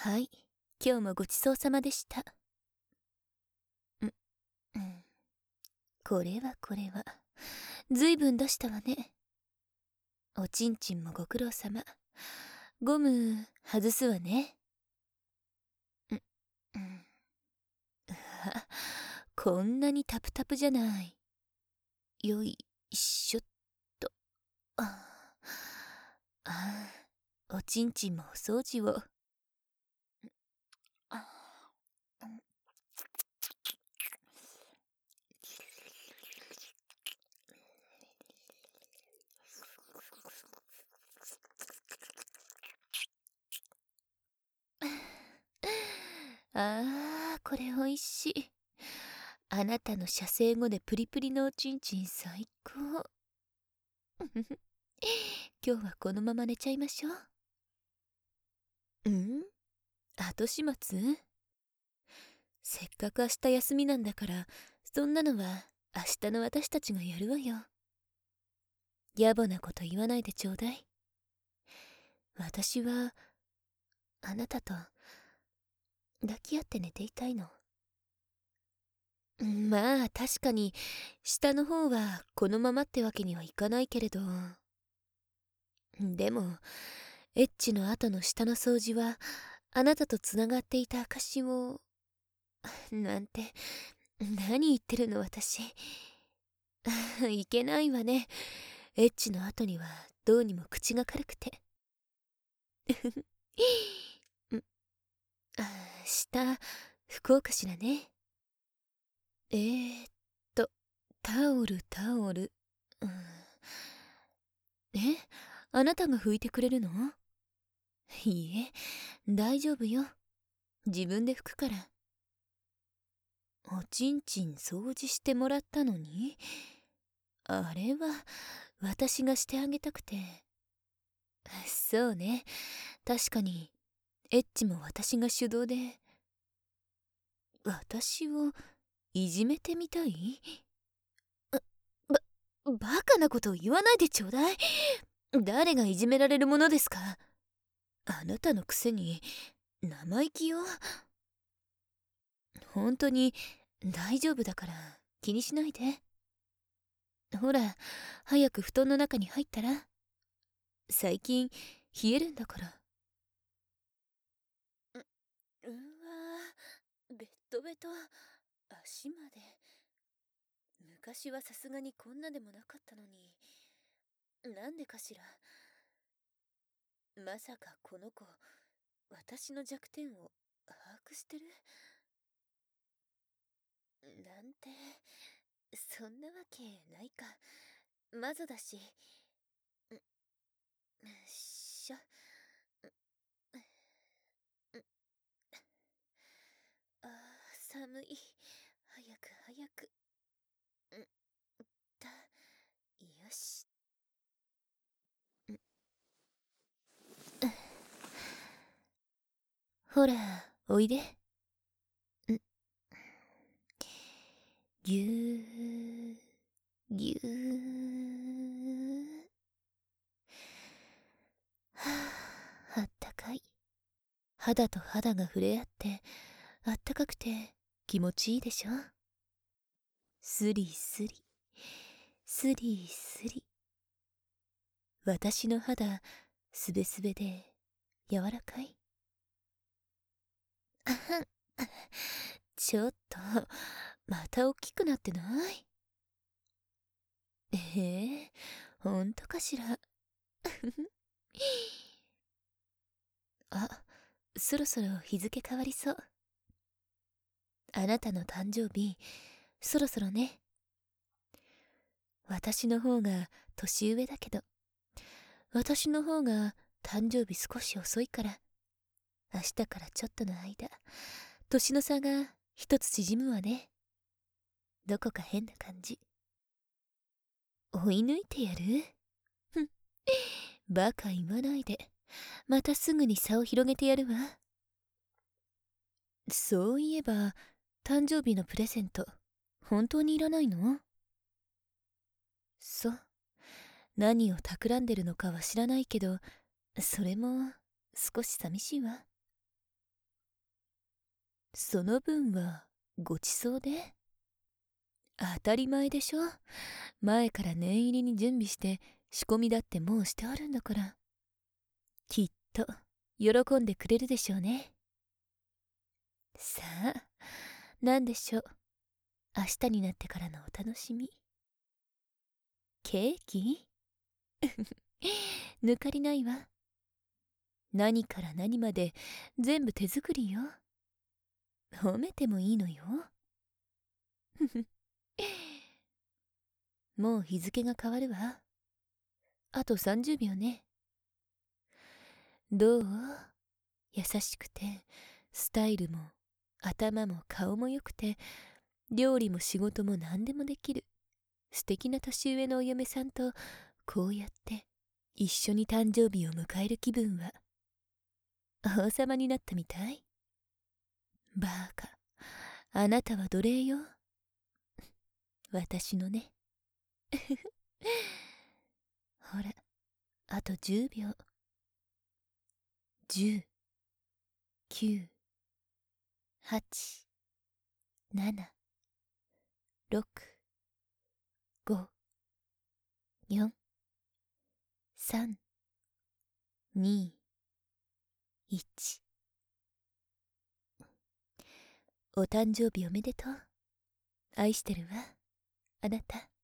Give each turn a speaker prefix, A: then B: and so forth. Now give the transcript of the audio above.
A: はい、今日もごちそうさまでした。ん、うん、これは、ずいぶん出したわね。おちんちんもご苦労様。ゴム、外すわね。うん、うん。あ、こんなにタプタプじゃない。よいしょっと。あおちんちんもお掃除を。あこれおいしい。あなたの射精後でプリプリのおちんちん最高。今日はこのまま寝ちゃいましょう。後始末？せっかく明日休みなんだから、そんなのは明日の私たちがやるわよ。野暮なこと言わないでちょうだい。私はあなたと抱き合って寝ていたいの。まあ確かに下の方はこのままってわけにはいかないけれど、でもエッチの後の下の掃除はあなたとつながっていた証を、なんて、何言ってるの私。いけないわね。エッチの後にはどうにも口が軽くて。ん下拭こうかしらね。とタオル、うん、あなたが拭いてくれるの？いいえ、大丈夫よ。自分で拭くから。おちんちん掃除してもらったのに、あれは私がしてあげたくて。そうね、確かにエッチも私が主導で。私をいじめてみたい？ばバカなことを言わないでちょうだい。誰がいじめられるものですか？あなたのくせに生意気よ。本当に大丈夫だから気にしないで。ほら、早く布団の中に入ったら。最近冷えるんだから。うわベッドベト、足まで。昔はさすがにこんなでもなかったのに、なんでかしら。まさかこの子、私の弱点を把握してるなんて、そんなわけないか。マゾだし。しょ。寒い。早く早く。だ、よし。ほら、おいで。ぎゅー、ぎゅー。はあ、あったかい。肌と肌が触れ合って、あったかくて気持ちいいでしょ。スリスリ、スリスリ。私の肌、すべすべで柔らかい。あはん。ちょっと、また大きくなってない？ほんとかしら。あ、そろそろ日付変わりそう。あなたの誕生日、そろそろね。私の方が年上だけど、私の方が誕生日少し遅いから、明日からちょっとの間、年の差が一つ縮むわね。どこか変な感じ。追い抜いてやる？ふん、バカ言わないで。またすぐに差を広げてやるわ。そういえば、誕生日のプレゼント、本当にいらないの？そう。何を企んでるのかは知らないけど、それも少し寂しいわ。 その分はごちそうで。当たり前でしょ。前から念入りに準備して仕込みだってもうしてあるんだから。きっと喜んでくれるでしょうね。さあ、何でしょう。明日になってからのお楽しみ。ケーキ抜かりないわ。何から何まで全部手作りよ。褒めてもいいのよ。もう日付が変わるわ。あと30秒ね。どう？優しくて、スタイルも頭も顔も良くて、料理も仕事も何でもできる素敵な年上のお嫁さんとこうやって一緒に誕生日を迎える気分は王様になったみたい。バーカ、あなたは奴隷よ。私のね。ほら、あと10秒。10、9、8、7、6、5、4、3、2、1。お誕生日おめでとう。愛してるわ、あなた。